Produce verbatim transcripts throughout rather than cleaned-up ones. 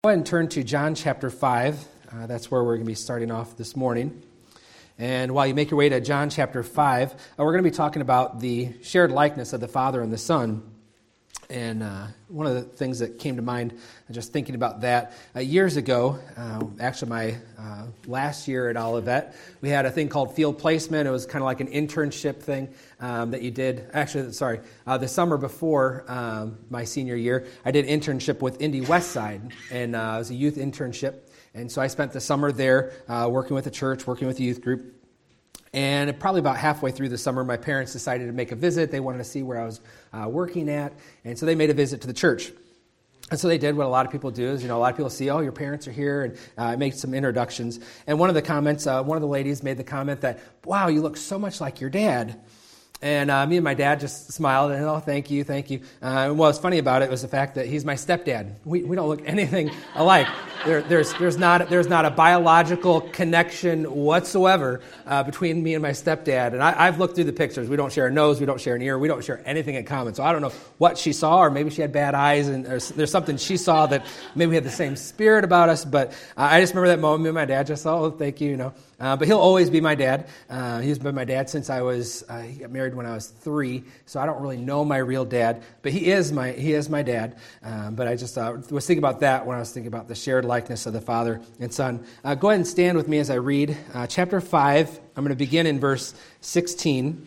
Go ahead and turn to John chapter five. Uh, that's where we're going to be starting off this morning. And while you make your way to John chapter five, uh, we're going to be talking about the shared likeness of the Father and the Son. And uh, one of the things that came to mind, just thinking about that, uh, years ago, uh, actually my uh, last year at Olivet, we had a thing called field placement. It was kind of like an internship thing um, that you did. Actually, sorry, uh, the summer before um, my senior year, I did internship with Indy Westside, and uh, it was a youth internship. And so I spent the summer there uh, working with the church, working with the youth group. And probably about halfway through the summer, my parents decided to make a visit. They wanted to see where I was uh, working at, and so they made a visit to the church. And so they did what a lot of people do is, you know, a lot of people see, oh, your parents are here, and uh, make some introductions. And one of the comments, uh, one of the ladies made the comment that, wow, you look so much like your dad. And uh, me and my dad just smiled and, oh, thank you, thank you. Uh, and what was funny about it was the fact that he's my stepdad. We we don't look anything alike. There, there's there's not there's not a biological connection whatsoever uh, between me and my stepdad. And I, I've looked through the pictures. We don't share a nose, we don't share an ear, we don't share anything in common. So I don't know what she saw, or maybe she had bad eyes, and there's, there's something she saw that maybe we had the same spirit about us. But uh, I just remember that moment. Me and my dad just thought, oh, thank you, you know. Uh, but he'll always be my dad. Uh, he's been my dad since I was, uh, he got married when I was three, so I don't really know my real dad, but he is my he is my dad. Um, but I just uh, was thinking about that when I was thinking about the shared likeness of the Father and Son. Uh, go ahead and stand with me as I read uh, chapter five. I'm going to begin in verse sixteen.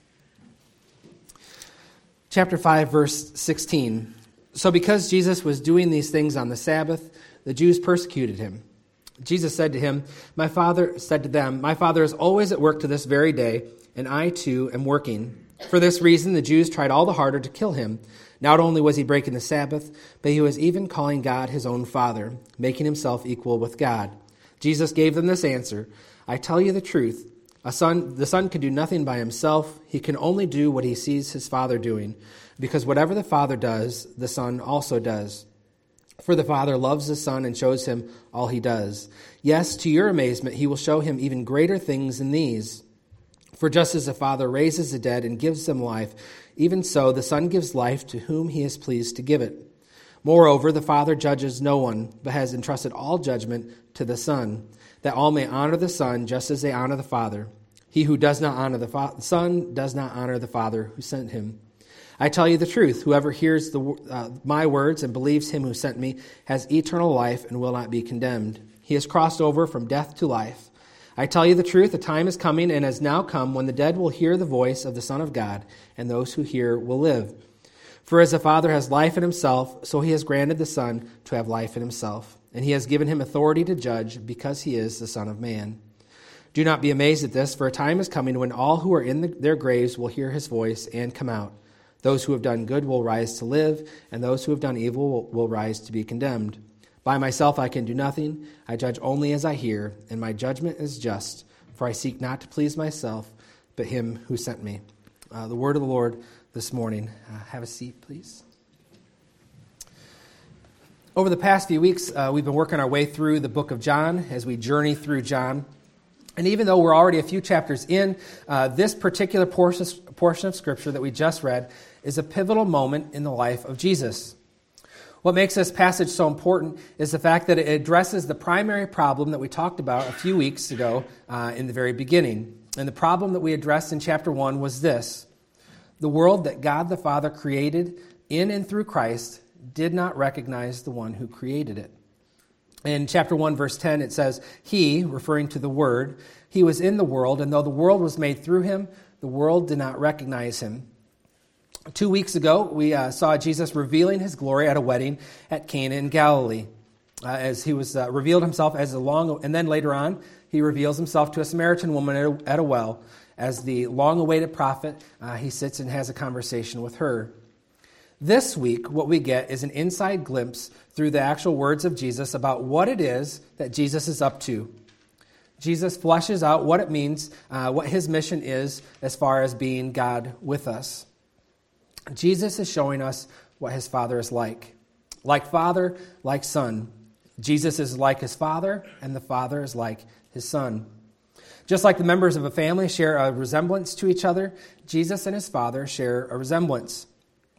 Chapter five, verse sixteen. So because Jesus was doing these things on the Sabbath, the Jews persecuted him. Jesus said to him, My father said to them, My Father is always at work to this very day, and I too am working. For this reason, the Jews tried all the harder to kill him. Not only was he breaking the Sabbath, but he was even calling God his own Father, making himself equal with God. Jesus gave them this answer, I tell you the truth, a son, the Son can do nothing by himself. He can only do what he sees his Father doing, because whatever the Father does, the Son also does. For the Father loves the Son and shows him all he does. Yes, to your amazement, he will show him even greater things than these. For just as the Father raises the dead and gives them life, even so the Son gives life to whom he is pleased to give it. Moreover, the Father judges no one, but has entrusted all judgment to the Son, that all may honor the Son just as they honor the Father. He who does not honor the fa- Son does not honor the Father who sent him. I tell you the truth, whoever hears the, uh, my words and believes him who sent me has eternal life and will not be condemned. He has crossed over from death to life. I tell you the truth, the time is coming and has now come when the dead will hear the voice of the Son of God, and those who hear will live. For as the Father has life in himself, so he has granted the Son to have life in himself, and he has given him authority to judge because he is the Son of Man. Do not be amazed at this, for a time is coming when all who are in the, their graves will hear his voice and come out. Those who have done good will rise to live, and those who have done evil will, will rise to be condemned. By myself I can do nothing. I judge only as I hear, and my judgment is just, for I seek not to please myself, but him who sent me. Uh, the word of the Lord this morning. Uh, have a seat, please. Over the past few weeks, uh, we've been working our way through the book of John as we journey through John. And even though we're already a few chapters in, uh, this particular portion, portion of Scripture that we just read is a pivotal moment in the life of Jesus. What makes this passage so important is the fact that it addresses the primary problem that we talked about a few weeks ago uh, in the very beginning. And the problem that we addressed in chapter one was this. The world that God the Father created in and through Christ did not recognize the one who created it. In chapter one, verse ten, it says, He, referring to the Word, He was in the world, and though the world was made through Him, the world did not recognize Him. Two weeks ago, we uh, saw Jesus revealing His glory at a wedding at Cana in Galilee, uh, as He was uh, revealed Himself as a long, and then later on, He reveals Himself to a Samaritan woman at a, at a well. As the long-awaited prophet, uh, He sits and has a conversation with her. This week, what we get is an inside glimpse through the actual words of Jesus about what it is that Jesus is up to. Jesus fleshes out what it means, uh, what His mission is as far as being God with us. Jesus is showing us what His Father is like. Like Father, like Son. Jesus is like His Father, and the Father is like His Son. Just like the members of a family share a resemblance to each other, Jesus and His Father share a resemblance.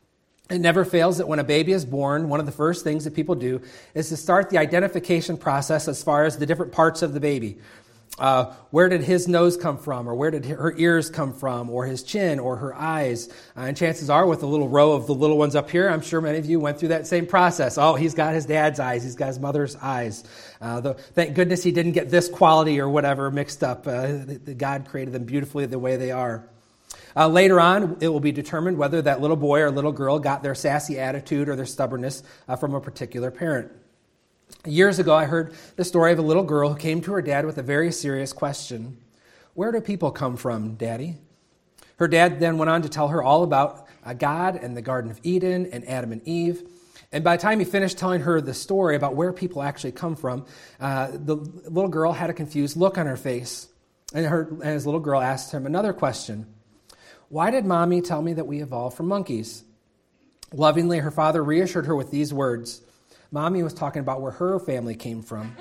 It never fails that when a baby is born, one of the first things that people do is to start the identification process as far as the different parts of the baby. Uh, where did his nose come from, or where did her ears come from, or his chin, or her eyes? Uh, and chances are, with the little row of the little ones up here, I'm sure many of you went through that same process. Oh, he's got his dad's eyes, he's got his mother's eyes. Uh, the, thank goodness he didn't get this quality or whatever mixed up. Uh, the, the God created them beautifully the way they are. Uh, later on, it will be determined whether that little boy or little girl got their sassy attitude or their stubbornness uh, from a particular parent. Years ago, I heard the story of a little girl who came to her dad with a very serious question. Where do people come from, Daddy? Her dad then went on to tell her all about uh, God and the Garden of Eden and Adam and Eve. And by the time he finished telling her the story about where people actually come from, uh, the little girl had a confused look on her face. And, her, and his little girl asked him another question. Why did Mommy tell me that we evolved from monkeys? Lovingly, her father reassured her with these words. Mommy was talking about where her family came from.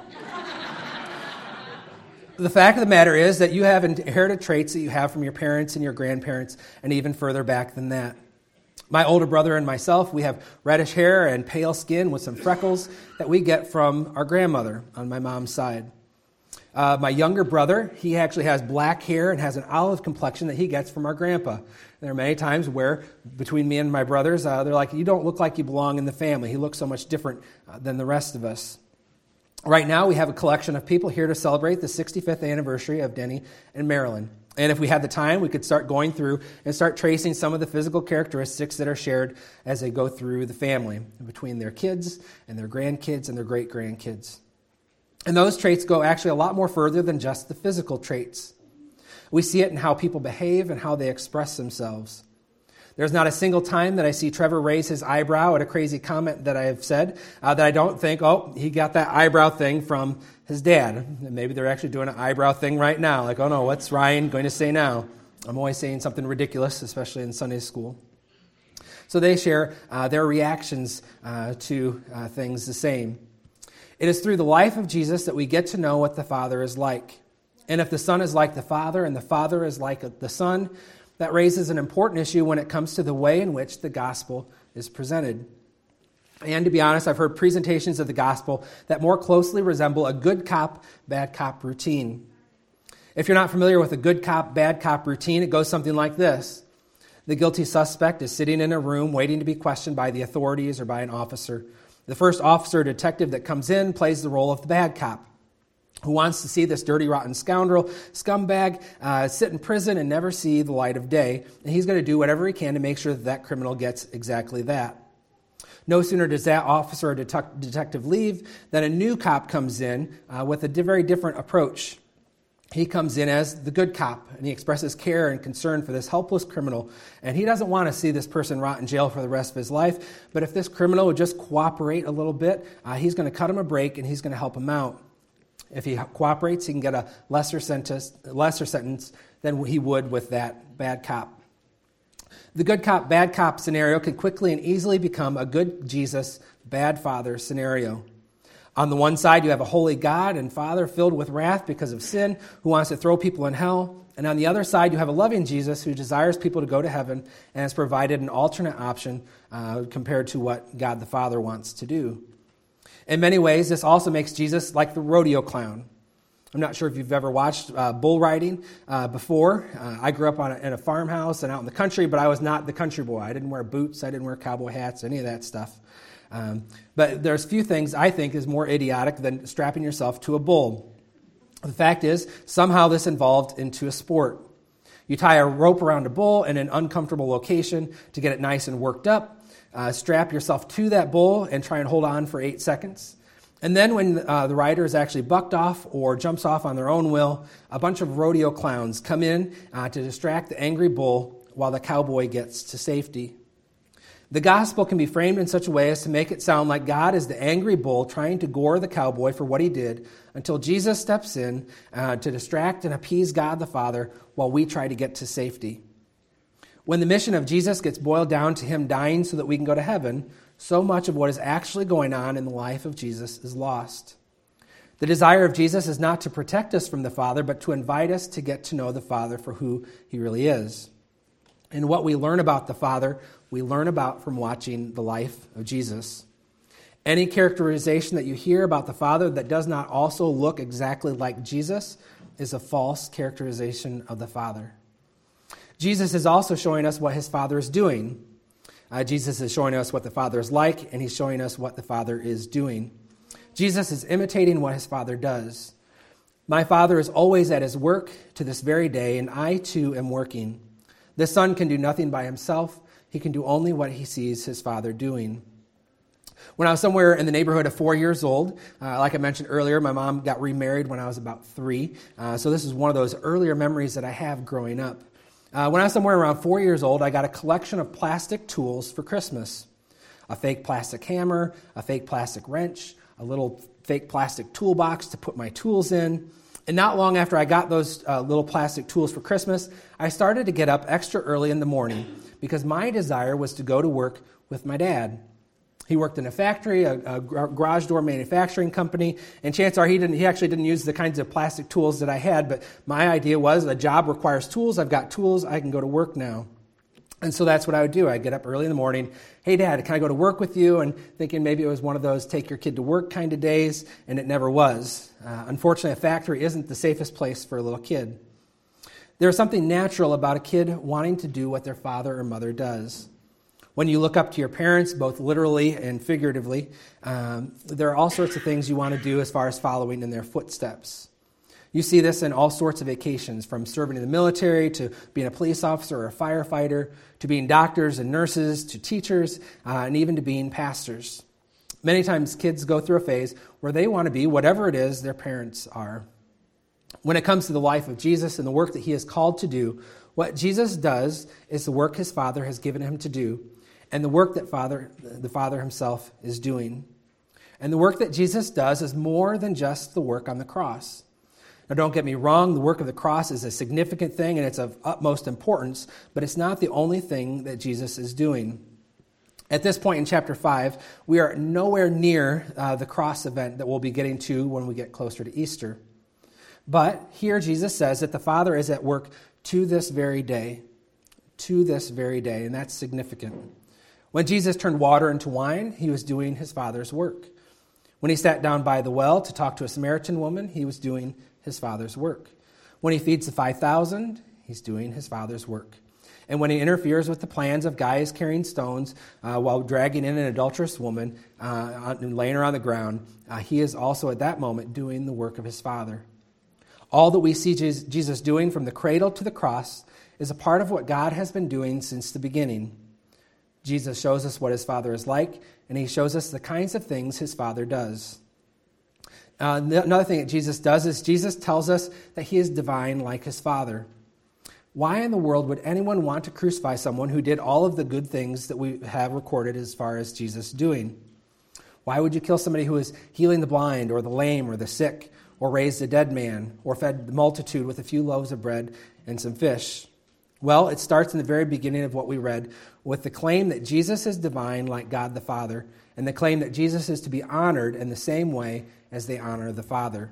The fact of the matter is that you have inherited traits that you have from your parents and your grandparents, and even further back than that. My older brother and myself, we have reddish hair and pale skin with some freckles that we get from our grandmother on my mom's side. Uh, my younger brother, he actually has black hair and has an olive complexion that he gets from our grandpa. There are many times where, between me and my brothers, uh, they're like, you don't look like you belong in the family. He looks so much different uh, than the rest of us. Right now, we have a collection of people here to celebrate the sixty-fifth anniversary of Denny and Marilyn. And if we had the time, we could start going through and start tracing some of the physical characteristics that are shared as they go through the family, between their kids and their grandkids and their great-grandkids. And those traits go actually a lot more further than just the physical traits. We see it in how people behave and how they express themselves. There's not a single time that I see Trevor raise his eyebrow at a crazy comment that I have said uh, that I don't think, oh, he got that eyebrow thing from his dad. And maybe they're actually doing an eyebrow thing right now. Like, oh no, what's Ryan going to say now? I'm always saying something ridiculous, especially in Sunday school. So they share uh, their reactions uh, to uh, things the same. It is through the life of Jesus that we get to know what the Father is like. And if the Son is like the Father and the Father is like the Son, that raises an important issue when it comes to the way in which the gospel is presented. And to be honest, I've heard presentations of the gospel that more closely resemble a good cop, bad cop routine. If you're not familiar with a good cop, bad cop routine, it goes something like this. The guilty suspect is sitting in a room waiting to be questioned by the authorities or by an officer. The first officer or detective that comes in plays the role of the bad cop, who wants to see this dirty, rotten scoundrel, scumbag, uh, sit in prison and never see the light of day. And he's going to do whatever he can to make sure that that criminal gets exactly that. No sooner does that officer or detec- detective leave than a new cop comes in uh, with a di- very different approach. He comes in as the good cop, and he expresses care and concern for this helpless criminal. And he doesn't want to see this person rot in jail for the rest of his life. But if this criminal would just cooperate a little bit, uh, he's going to cut him a break and he's going to help him out. If he cooperates, he can get a lesser sentence, lesser sentence than he would with that bad cop. The good cop, bad cop scenario can quickly and easily become a good Jesus, bad father scenario. On the one side, you have a holy God and Father filled with wrath because of sin, who wants to throw people in hell. And on the other side, you have a loving Jesus who desires people to go to heaven and has provided an alternate option uh, compared to what God the Father wants to do. In many ways, this also makes Jesus like the rodeo clown. I'm not sure if you've ever watched uh, bull riding uh, before. Uh, I grew up on a, in a farmhouse and out in the country, but I was not the country boy. I didn't wear boots. I didn't wear cowboy hats, any of that stuff. Um, but there's few things I think is more idiotic than strapping yourself to a bull. The fact is, somehow this evolved into a sport. You tie a rope around a bull in an uncomfortable location to get it nice and worked up. Uh, strap yourself to that bull and try and hold on for eight seconds. And then when uh, the rider is actually bucked off or jumps off on their own will, a bunch of rodeo clowns come in uh, to distract the angry bull while the cowboy gets to safety. The gospel can be framed in such a way as to make it sound like God is the angry bull trying to gore the cowboy for what he did until Jesus steps in uh, to distract and appease God the Father while we try to get to safety. When the mission of Jesus gets boiled down to him dying so that we can go to heaven, so much of what is actually going on in the life of Jesus is lost. The desire of Jesus is not to protect us from the Father, but to invite us to get to know the Father for who he really is. And what we learn about the Father, we learn about from watching the life of Jesus. Any characterization that you hear about the Father that does not also look exactly like Jesus is a false characterization of the Father. Jesus is also showing us what his Father is doing. Uh, Jesus is showing us what the Father is like, and he's showing us what the Father is doing. Jesus is imitating what his Father does. My Father is always at his work to this very day, and I too am working. The Son can do nothing by himself. He can do only what he sees his Father doing. When I was somewhere in the neighborhood of four years old, uh, like I mentioned earlier, my mom got remarried when I was about three. Uh, so this is one of those earlier memories that I have growing up. Uh, when I was somewhere around four years old, I got a collection of plastic tools for Christmas. A fake plastic hammer, a fake plastic wrench, a little fake plastic toolbox to put my tools in. And not long after I got those uh, little plastic tools for Christmas, I started to get up extra early in the morning because my desire was to go to work with my dad. He worked in a factory, a, a garage door manufacturing company, and chances are he didn't. He actually didn't use the kinds of plastic tools that I had, but my idea was a job requires tools. I've got tools. I can go to work now. And so that's what I would do. I'd get up early in the morning. Hey, Dad, can I go to work with you? And thinking maybe it was one of those take your kid to work kind of days, and it never was. Uh, unfortunately, a factory isn't the safest place for a little kid. There's something natural about a kid wanting to do what their father or mother does. When you look up to your parents, both literally and figuratively, um, there are all sorts of things you want to do as far as following in their footsteps. You see this in all sorts of vocations, from serving in the military to being a police officer or a firefighter, to being doctors and nurses, to teachers, uh, and even to being pastors. Many times kids go through a phase where they want to be whatever it is their parents are. When it comes to the life of Jesus and the work that he is called to do, what Jesus does is the work his Father has given him to do, and the work that Father, the Father himself is doing. And the work that Jesus does is more than just the work on the cross. Now, don't get me wrong, the work of the cross is a significant thing and it's of utmost importance, but it's not the only thing that Jesus is doing. At this point in chapter five, we are nowhere near uh, the cross event that we'll be getting to when we get closer to Easter. But here Jesus says that the Father is at work to this very day, to this very day, and that's significant. When Jesus turned water into wine, he was doing his Father's work. When he sat down by the well to talk to a Samaritan woman, he was doing his Father's work. When he feeds the five thousand, he's doing his Father's work. And when he interferes with the plans of guys carrying stones uh, while dragging in an adulterous woman uh, and laying her on the ground, uh, he is also at that moment doing the work of his Father. All that we see Jesus doing from the cradle to the cross is a part of what God has been doing since the beginning. Jesus shows us what his Father is like, and he shows us the kinds of things his Father does. Uh, another thing that Jesus does is Jesus tells us that he is divine like his Father. Why in the world would anyone want to crucify someone who did all of the good things that we have recorded as far as Jesus doing? Why would you kill somebody who is healing the blind or the lame or the sick, or raised a dead man, or fed the multitude with a few loaves of bread and some fish? Well, it starts in the very beginning of what we read with the claim that Jesus is divine like God the Father, and the claim that Jesus is to be honored in the same way as they honor the Father.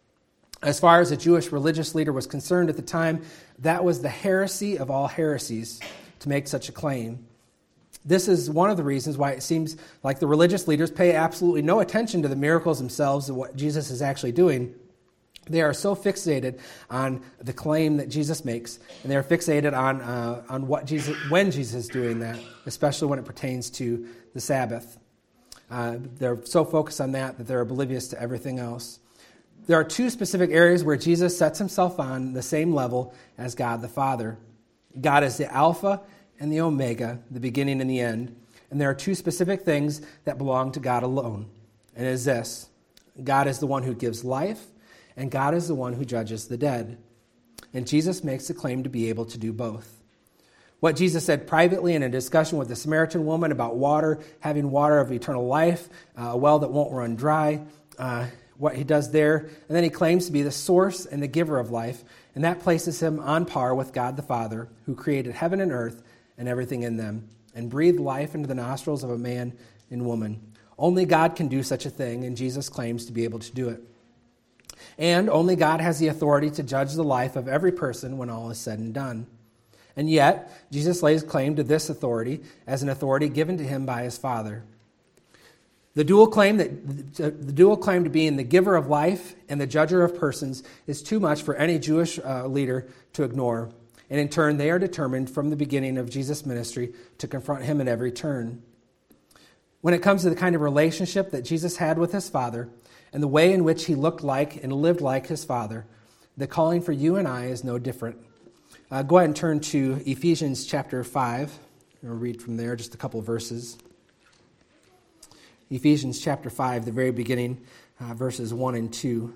As far as a Jewish religious leader was concerned at the time, that was the heresy of all heresies to make such a claim. This is one of the reasons why it seems like the religious leaders pay absolutely no attention to the miracles themselves and what Jesus is actually doing. They are so fixated on the claim that Jesus makes, and they are fixated on uh, on what Jesus, when Jesus is doing that, especially when it pertains to the Sabbath. Uh, they're so focused on that that they're oblivious to everything else. There are two specific areas where Jesus sets himself on the same level as God the Father. God is the Alpha and the Omega, the beginning and the end. And there are two specific things that belong to God alone. And it is this: God is the one who gives life, and God is the one who judges the dead. And Jesus makes the claim to be able to do both. What Jesus said privately in a discussion with the Samaritan woman about water, having water of eternal life, uh, a well that won't run dry, uh, what he does there, and then he claims to be the source and the giver of life, and that places him on par with God the Father, who created heaven and earth and everything in them, and breathed life into the nostrils of a man and woman. Only God can do such a thing, and Jesus claims to be able to do it. And only God has the authority to judge the life of every person when all is said and done. And yet, Jesus lays claim to this authority as an authority given to him by his Father. The dual claim that the dual claim to being the giver of life and the judger of persons is too much for any Jewish uh, leader to ignore. And in turn, they are determined from the beginning of Jesus' ministry to confront him at every turn. When it comes to the kind of relationship that Jesus had with his Father and the way in which he looked like and lived like his Father, the calling for you and I is no different. Uh, go ahead and turn to Ephesians chapter five. I'll read from there just a couple of verses. Ephesians chapter five, the very beginning, uh, verses one and two.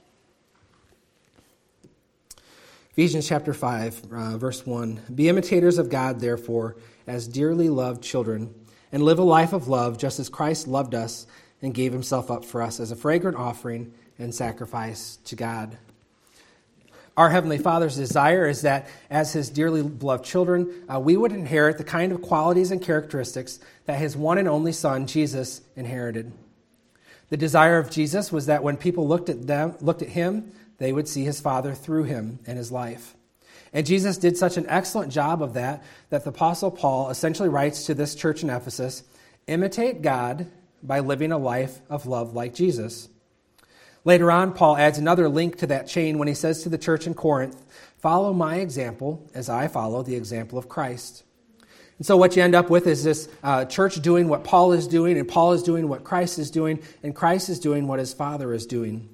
Ephesians chapter five, uh, verse one. Be imitators of God, therefore, as dearly loved children, and live a life of love just as Christ loved us and gave himself up for us as a fragrant offering and sacrifice to God. Our Heavenly Father's desire is that as his dearly beloved children, uh, we would inherit the kind of qualities and characteristics that his one and only Son, Jesus, inherited. The desire of Jesus was that when people looked at them, looked at him, they would see his Father through him and his life. And Jesus did such an excellent job of that, that the Apostle Paul essentially writes to this church in Ephesus, imitate God by living a life of love like Jesus. Later on, Paul adds another link to that chain when he says to the church in Corinth, follow my example as I follow the example of Christ. And so what you end up with is this uh, church doing what Paul is doing, and Paul is doing what Christ is doing, and Christ is doing what his Father is doing.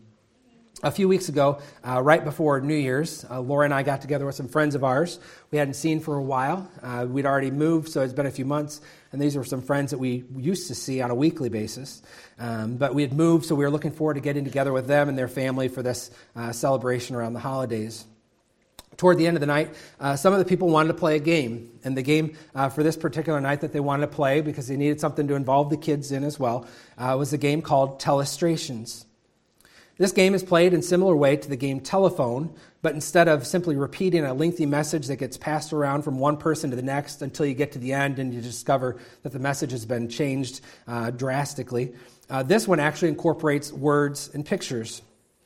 A few weeks ago, uh, right before New Year's, uh, Laura and I got together with some friends of ours we hadn't seen for a while. Uh, we'd already moved, so it's been a few months, and these were some friends that we used to see on a weekly basis. Um, but we had moved, so we were looking forward to getting together with them and their family for this uh, celebration around the holidays. Toward the end of the night, uh, some of the people wanted to play a game. And the game uh, for this particular night that they wanted to play, because they needed something to involve the kids in as well, uh, was a game called Telestrations. This game is played in a similar way to the game Telephone, but instead of simply repeating a lengthy message that gets passed around from one person to the next until you get to the end and you discover that the message has been changed uh, drastically, uh, this one actually incorporates words and pictures.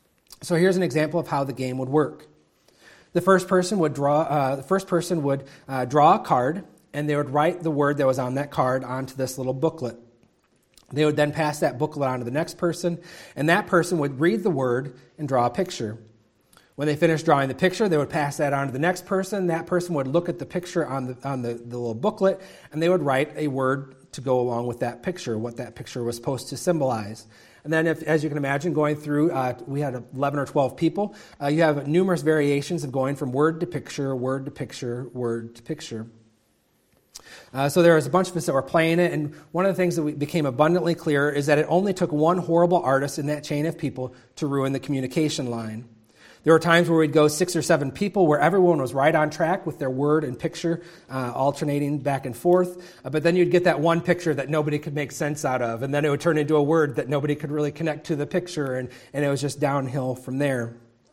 So here's an example of how the game would work. The first person would draw. Uh, the first person would uh, draw a card, and they would write the word that was on that card onto this little booklet. They would then pass that booklet on to the next person, and that person would read the word and draw a picture. When they finished drawing the picture, they would pass that on to the next person. That person would look at the picture on the on the, the little booklet, and they would write a word to go along with that picture, what that picture was supposed to symbolize. And then, if, as you can imagine, going through, uh, we had eleven or twelve people. Uh, you have numerous variations of going from word to picture, word to picture, word to picture. Uh, so there was a bunch of us that were playing it, and one of the things that we became abundantly clear is that it only took one horrible artist in that chain of people to ruin the communication line. There were times where we'd go six or seven people where everyone was right on track with their word and picture uh, alternating back and forth, uh, but then you'd get that one picture that nobody could make sense out of, and then it would turn into a word that nobody could really connect to the picture, and, and it was just downhill from there.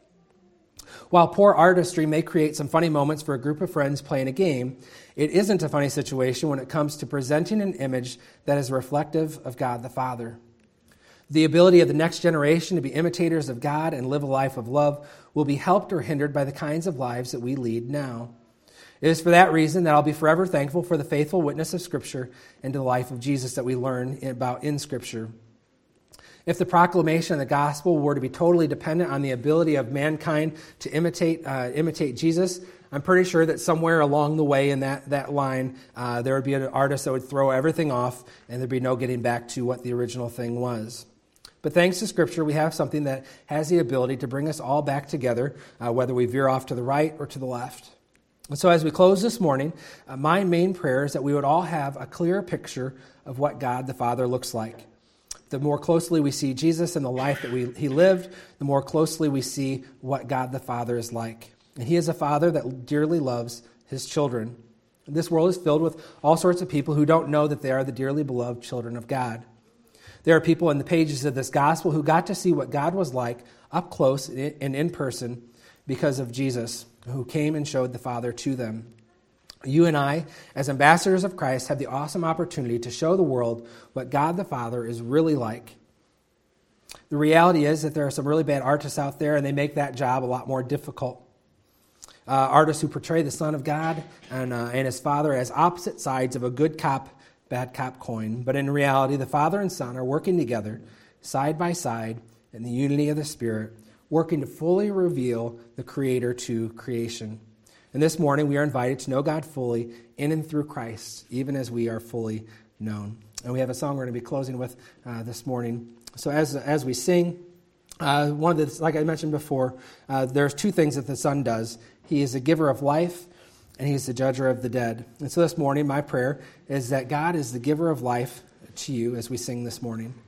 While poor artistry may create some funny moments for a group of friends playing a game, it isn't a funny situation when it comes to presenting an image that is reflective of God the Father. The ability of the next generation to be imitators of God and live a life of love will be helped or hindered by the kinds of lives that we lead now. It is for that reason that I'll be forever thankful for the faithful witness of Scripture and to the life of Jesus that we learn about in Scripture. If the proclamation of the gospel were to be totally dependent on the ability of mankind to imitate uh, imitate Jesus, I'm pretty sure that somewhere along the way in that, that line, uh, there would be an artist that would throw everything off, and there'd be no getting back to what the original thing was. But thanks to Scripture, we have something that has the ability to bring us all back together, uh, whether we veer off to the right or to the left. And so as we close this morning, uh, my main prayer is that we would all have a clear picture of what God the Father looks like. The more closely we see Jesus and the life that we, he lived, the more closely we see what God the Father is like. And he is a Father that dearly loves his children. This world is filled with all sorts of people who don't know that they are the dearly beloved children of God. There are people in the pages of this gospel who got to see what God was like up close and in person because of Jesus, who came and showed the Father to them. You and I, as ambassadors of Christ, have the awesome opportunity to show the world what God the Father is really like. The reality is that there are some really bad artists out there, and they make that job a lot more difficult. uh, artists who portray the Son of God and, uh, and his Father as opposite sides of a good cop, bad cop coin. But in reality, the Father and Son are working together, side by side, in the unity of the Spirit, working to fully reveal the Creator to creation. And this morning, we are invited to know God fully in and through Christ, even as we are fully known. And we have a song we're going to be closing with uh, this morning. So as as we sing, uh, one of the, like I mentioned before, uh, there's two things that the Son does. He is the giver of life, and he's the judger of the dead. And so this morning, my prayer is that God is the giver of life to you as we sing this morning.